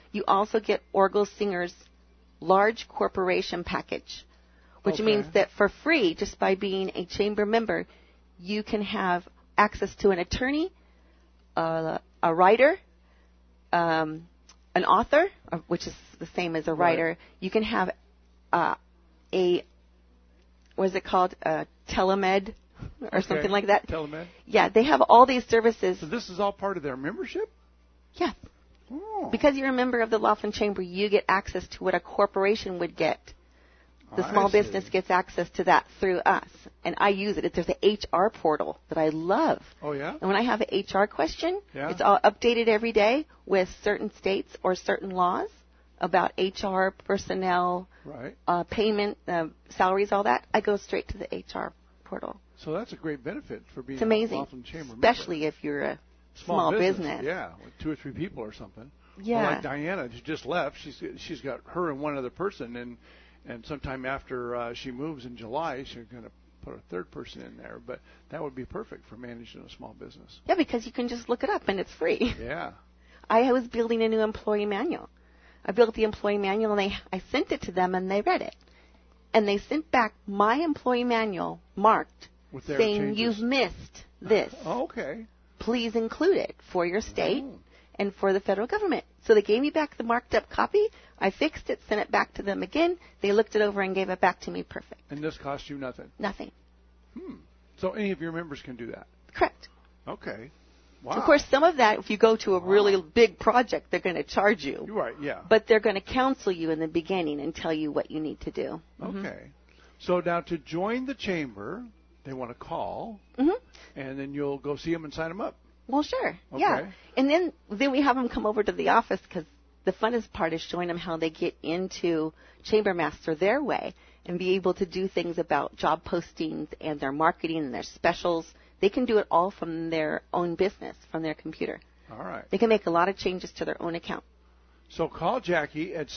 You also get Orgel Singer's large corporation package, which means that for free, just by being a chamber member, you can have access to an attorney, a writer, an author, which is the same as a writer. Right. You can have what is it called? Telemed or something like that. Telemed? Yeah, they have all these services. So this is all part of their membership? Yes. Oh. Because you're a member of the Laughlin Chamber, you get access to what a corporation would get. The small business gets access to that through us. And I use it. There's an HR portal that I love. Oh, yeah? And when I have an HR question, it's all updated every day with certain states or certain laws about HR, personnel, payment, salaries, all that. I go straight to the HR portal. So that's a great benefit for being it's amazing, a Laughlin Chamber especially member. If you're a small business. Yeah, with 2 or 3 people or something. Yeah. Well, like Diana, she just left. She's got her and one other person, and sometime after she moves in July, she's going to put a third person in there. But that would be perfect for managing a small business. Yeah, because you can just look it up and it's free. Yeah. I was building a new employee manual. I built the employee manual and I sent it to them and they read it. And they sent back my employee manual marked saying changes. You've missed this. Oh, okay. Please include it for your state and for the federal government. So they gave me back the marked up copy. I fixed it, sent it back to them again. They looked it over and gave it back to me perfect. And this cost you nothing? Nothing. So any of your members can do that? Correct. Okay. Wow. So of course, some of that, if you go to a really big project, they're going to charge you. Right, yeah. But they're going to counsel you in the beginning and tell you what you need to do. Okay. So now to join the chamber, they want to call, and then you'll go see them and sign them up. Well, sure. Okay. Yeah. And then we have them come over to the office because the funnest part is showing them how they get into Chamber Master their way and be able to do things about job postings and their marketing and their specials. They can do it all from their own business, from their computer. All right. They can make a lot of changes to their own account. So call Jackie at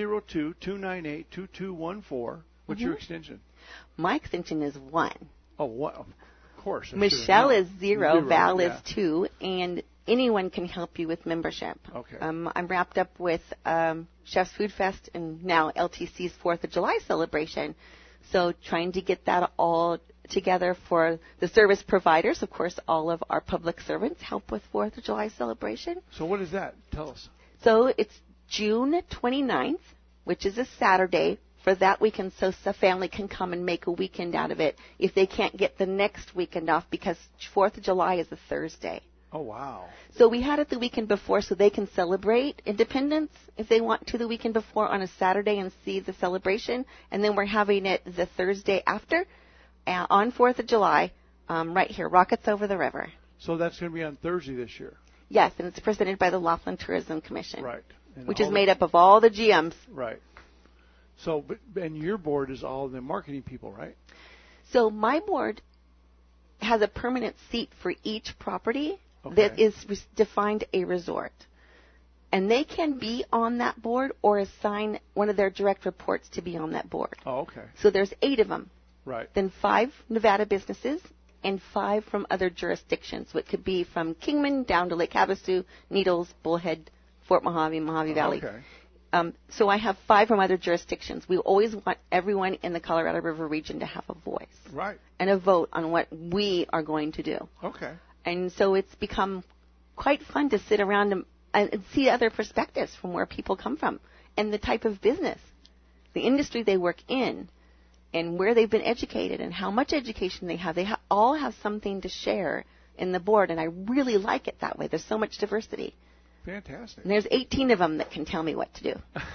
702-298-2214. What's your extension? My extension is 1. Oh, what? Of course. Michelle is 0, Val is 2, and anyone can help you with membership. Okay. I'm wrapped up with Chef's Food Fest and now LTC's 4th of July celebration. So trying to get that all together for the service providers. Of course, all of our public servants help with 4th of July celebration. So what is that? Tell us. So it's June 29th, which is a Saturday, for that weekend, so the family can come and make a weekend out of it if they can't get the next weekend off, because 4th of July is a Thursday. Oh, wow. So we had it the weekend before so they can celebrate independence if they want to the weekend before on a Saturday and see the celebration. And then we're having it the Thursday after on 4th of July right here, Rockets Over the River. So that's going to be on Thursday this year? Yes, and it's presented by the Laughlin Tourism Commission. Right. Which is made up of all the GMs. Right. So, and your board is all the marketing people, right? So my board has a permanent seat for each property that is defined a resort. And they can be on that board or assign one of their direct reports to be on that board. Oh, okay. So there's 8 of them. Right. Then 5 Nevada businesses and 5 from other jurisdictions. So it could be from Kingman down to Lake Havasu, Needles, Bullhead, Fort Mojave, Mojave Valley. Okay. So I have 5 from other jurisdictions. We always want everyone in the Colorado River region to have a voice. Right. And a vote on what we are going to do. Okay. And so it's become quite fun to sit around and see other perspectives from where people come from and the type of business, the industry they work in, and where they've been educated and how much education they have. They all have something to share in the board, and I really like it that way. There's so much diversity. Fantastic. And there's 18 of them that can tell me what to do.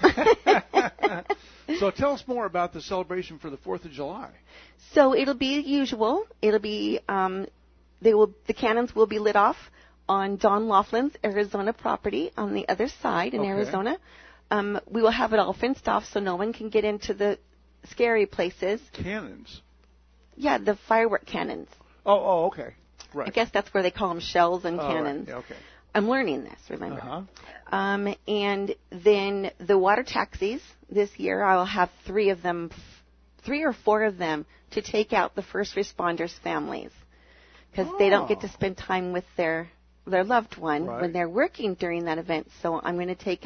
So tell us more about the celebration for the 4th of July. So it'll be usual. It'll be the cannons will be lit off on Don Laughlin's Arizona property on the other side in Arizona. We will have it all fenced off so no one can get into the scary places. Cannons? Yeah, the firework cannons. Oh, okay. Right. I guess that's where they call them shells and cannons. Right. Okay. I'm learning this, remember. And then the water taxis this year, I'll have 3 or 4 of them to take out the first responders' families, because they don't get to spend time with their loved one when they're working during that event. So I'm going to take out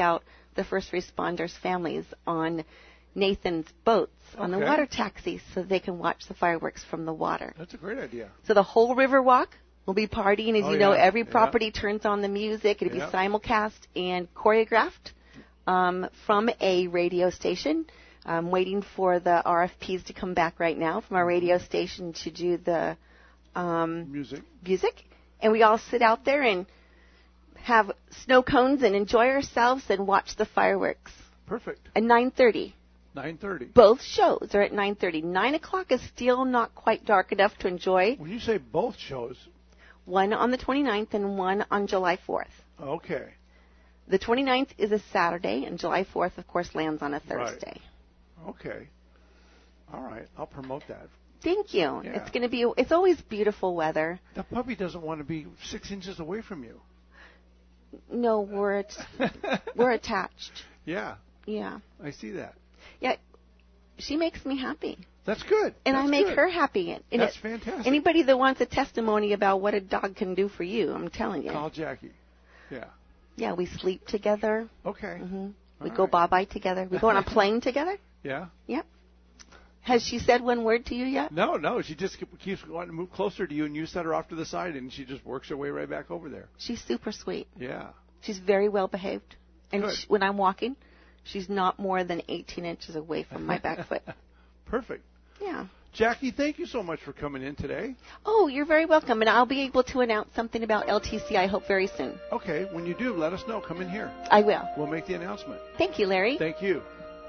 the first responders' families on Nathan's boats on the water taxis so they can watch the fireworks from the water. That's a great idea. So the whole Riverwalk will be partying. As you know, every property turns on the music. It'll be simulcast and choreographed from a radio station. I'm waiting for the RFPs to come back right now from our radio station to do the music. And we all sit out there and have snow cones and enjoy ourselves and watch the fireworks. Perfect. At 9:30. 9:30. Both shows are at 9:30. 9 o'clock is still not quite dark enough to enjoy. When you say both shows? One on the 29th and one on July 4th. Okay. The 29th is a Saturday, and July 4th, of course, lands on a Thursday. Right. Okay. All right. I'll promote that. Thank you. Yeah. It's always beautiful weather. The puppy doesn't want to be 6 inches away from you. No, we're attached. Yeah. Yeah. I see that. Yeah. She makes me happy. That's good. And That's I make good. her happy. And that's fantastic. Anybody that wants a testimony about what a dog can do for you, I'm telling you. Call Jackie. Yeah. Yeah, we sleep together. Okay. Mm-hmm. We go bye-bye together. We go on a plane together. Yeah. Yep. Has she said one word to you yet? No. She just keeps wanting to move closer to you, and you set her off to the side, and she just works her way right back over there. She's super sweet. Yeah. She's very well behaved. And Good. when I'm walking, she's not more than 18 inches away from my back foot. Perfect. Yeah. Jackie, thank you so much for coming in today. Oh, you're very welcome. And I'll be able to announce something about LTC, I hope, very soon. Okay. When you do, let us know. Come in here. I will. We'll make the announcement. Thank you, Larry. Thank you.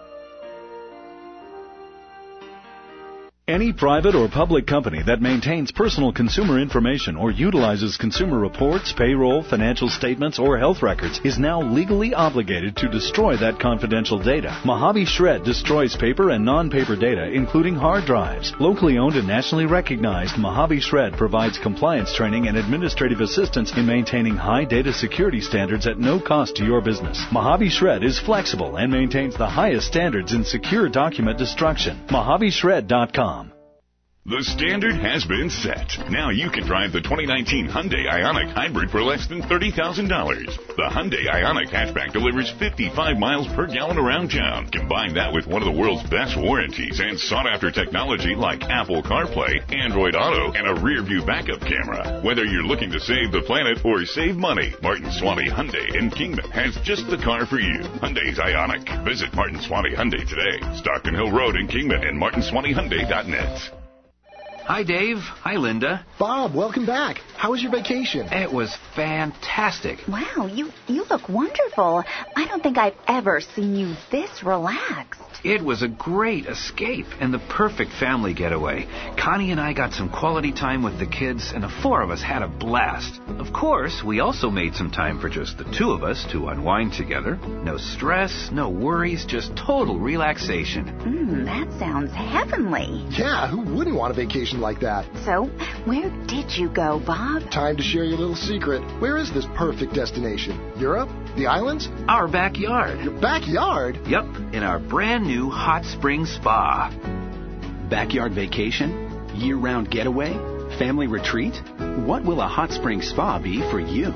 Any private or public company that maintains personal consumer information or utilizes consumer reports, payroll, financial statements, or health records is now legally obligated to destroy that confidential data. Mojave Shred destroys paper and non-paper data, including hard drives. Locally owned and nationally recognized, Mojave Shred provides compliance training and administrative assistance in maintaining high data security standards at no cost to your business. Mojave Shred is flexible and maintains the highest standards in secure document destruction. MojaveShred.com. The standard has been set. Now you can drive the 2019 Hyundai Ioniq Hybrid for less than $30,000. The Hyundai Ioniq hatchback delivers 55 miles per gallon around town. Combine that with one of the world's best warranties and sought-after technology like Apple CarPlay, Android Auto, and a rear-view backup camera. Whether you're looking to save the planet or save money, Martin Swanee Hyundai in Kingman has just the car for you. Hyundai's Ioniq. Visit Martin Swanee Hyundai today. Stockton Hill Road in Kingman and martinswaneehyundai.net. Hi, Dave. Hi, Linda. Bob, welcome back. How was your vacation? It was fantastic. Wow, you look wonderful. I don't think I've ever seen you this relaxed. It was a great escape and the perfect family getaway. Connie and I got some quality time with the kids, and the four of us had a blast. Of course, we also made some time for just the two of us to unwind together. No stress, no worries, just total relaxation. That sounds heavenly. Yeah, who wouldn't want a vacation like that? So, where did you go, Bob? Time to share your little secret. Where is this perfect destination? Europe? The islands? Our backyard. Your backyard? Yep, in our brand new hot spring spa. Backyard vacation? Year-round getaway? Family retreat? What will a hot spring spa be for you?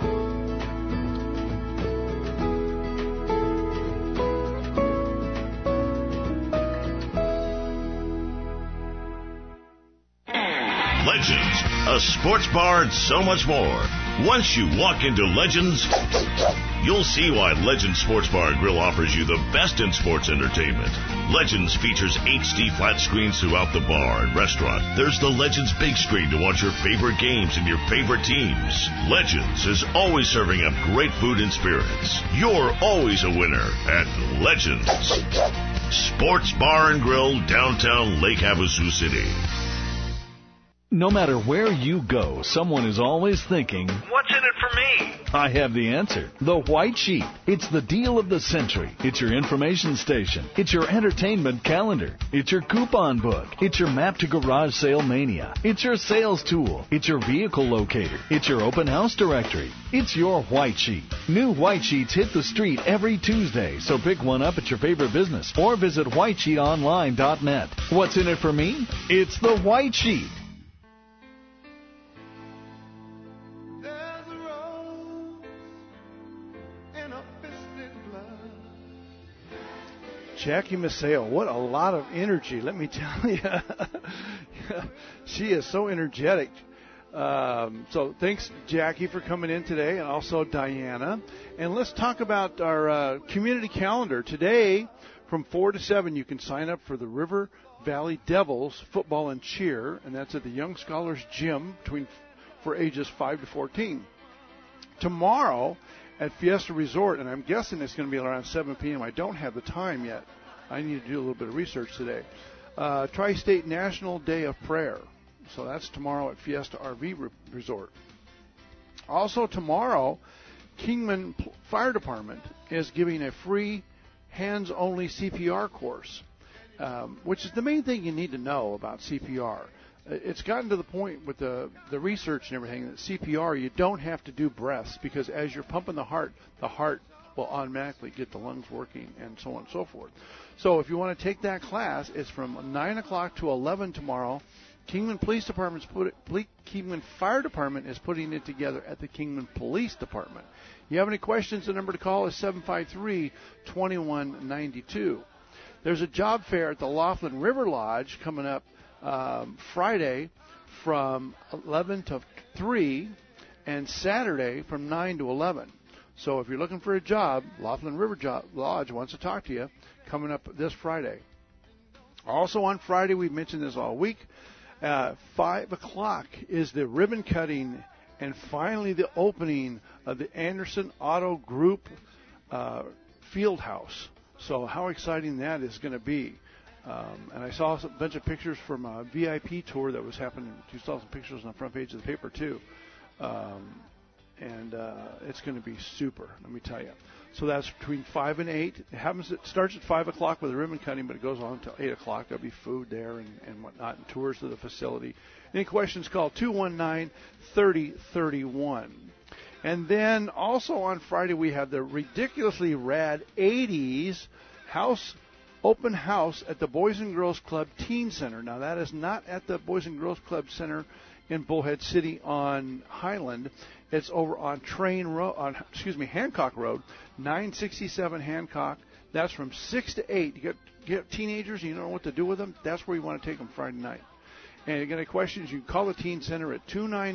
Legends, a sports bar and so much more. Once you walk into Legends, you'll see why Legends Sports Bar and Grill offers you the best in sports entertainment. Legends features HD flat screens throughout the bar and restaurant. There's the Legends big screen to watch your favorite games and your favorite teams. Legends is always serving up great food and spirits. You're always a winner at Legends Sports Bar and Grill, downtown Lake Havasu City. No matter where you go, someone is always thinking, what's in it for me? I have the answer. The White Sheet. It's the deal of the century. It's your information station. It's your entertainment calendar. It's your coupon book. It's your map to garage sale mania. It's your sales tool. It's your vehicle locator. It's your open house directory. It's your White Sheet. New White Sheets hit the street every Tuesday, so pick one up at your favorite business or visit whitesheetonline.net. What's in it for me? It's the White Sheet. Jackie Maceo, what a lot of energy, let me tell you. She is so energetic. So thanks, Jackie, for coming in today, and also Diana. And let's talk about our community calendar. Today, from 4 to 7, you can sign up for the River Valley Devils football and cheer, and that's at the Young Scholars Gym for ages 5 to 14. Tomorrow at Fiesta Resort, and I'm guessing it's going to be around 7 p.m. I don't have the time yet. I need to do a little bit of research today. Tri-State National Day of Prayer. So that's tomorrow at Fiesta RV Resort. Also tomorrow, Kingman Fire Department is giving a free hands-only CPR course, which is the main thing you need to know about CPR. It's gotten to the point with the research and everything that CPR, you don't have to do breaths, because as you're pumping the heart will automatically get the lungs working, and so on and so forth. So if you want to take that class, it's from 9 o'clock to 11 tomorrow. Kingman Kingman Fire Department is putting it together at the Kingman Police Department. You have any questions, the number to call is 753-2192. There's a job fair at the Laughlin River Lodge coming up Friday from 11 to 3 and Saturday from 9 to 11. So if you're looking for a job, Laughlin River Lodge wants to talk to you, coming up this Friday. Also on Friday, we've mentioned this all week, 5 o'clock is the ribbon cutting and finally the opening of the Anderson Auto Group Field House. So how exciting that is going to be. And I saw a bunch of pictures from a VIP tour that was happening. You saw some pictures on the front page of the paper, too. And it's going to be super, let me tell you. So that's between 5 and 8. It starts at 5 o'clock with the ribbon cutting, but it goes on until 8 o'clock. There'll be food there and whatnot, and tours of the facility. Any questions, call 219-3031. And then also on Friday, we have the ridiculously rad 80s open house at the Boys and Girls Club Teen Center. Now, that is not at the Boys and Girls Club Center in Bullhead City on Highland. It's over on Hancock Road, 967 Hancock. That's from 6 to 8. You get teenagers and you don't know what to do with them, that's where you want to take them Friday night. And if you get any questions, you can call the Teen Center at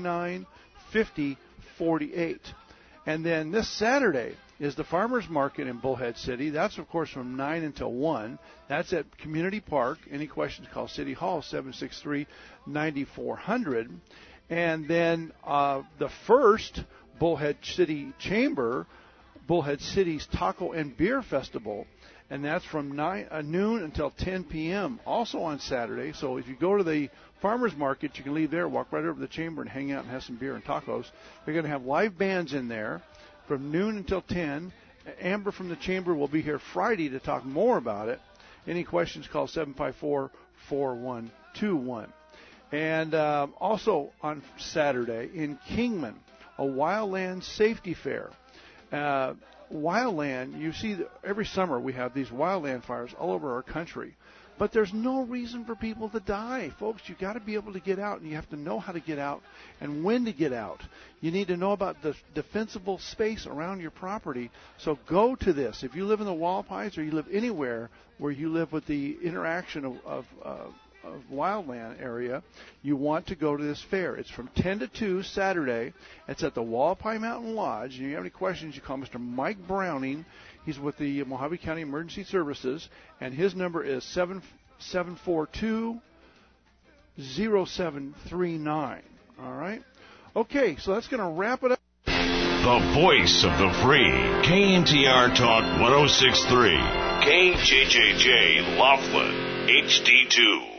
299-5048. And then this Saturday is the Farmers Market in Bullhead City. That's, of course, from 9 until 1. That's at Community Park. Any questions, call City Hall, 763-9400. And then the first Bullhead City Chamber, Bullhead City's Taco and Beer Festival, and that's from noon until 10 p.m., also on Saturday. So if you go to the Farmers Market, you can leave there, walk right over to the Chamber, and hang out and have some beer and tacos. They're going to have live bands in there from noon until 10. Amber from the Chamber will be here Friday to talk more about it. Any questions, call 754-4121. And also on Saturday in Kingman, a Wildland Safety Fair. Wildland, you see, every summer we have these wildland fires all over our country. But there's no reason for people to die. Folks, you got to be able to get out, and you have to know how to get out and when to get out. You need to know about the defensible space around your property. So go to this. If you live in the Wallapies or you live anywhere where you live with the interaction of wildland area, you want to go to this fair. It's from 10 to 2 Saturday. It's at the Wallapai Mountain Lodge. And if you have any questions, you call Mr. Mike Browning. He's with the Mojave County Emergency Services, and his number is 742-0739. All right? Okay, so that's going to wrap it up. The voice of the free. KNTR Talk 106.3. KJJJ Laughlin HD2.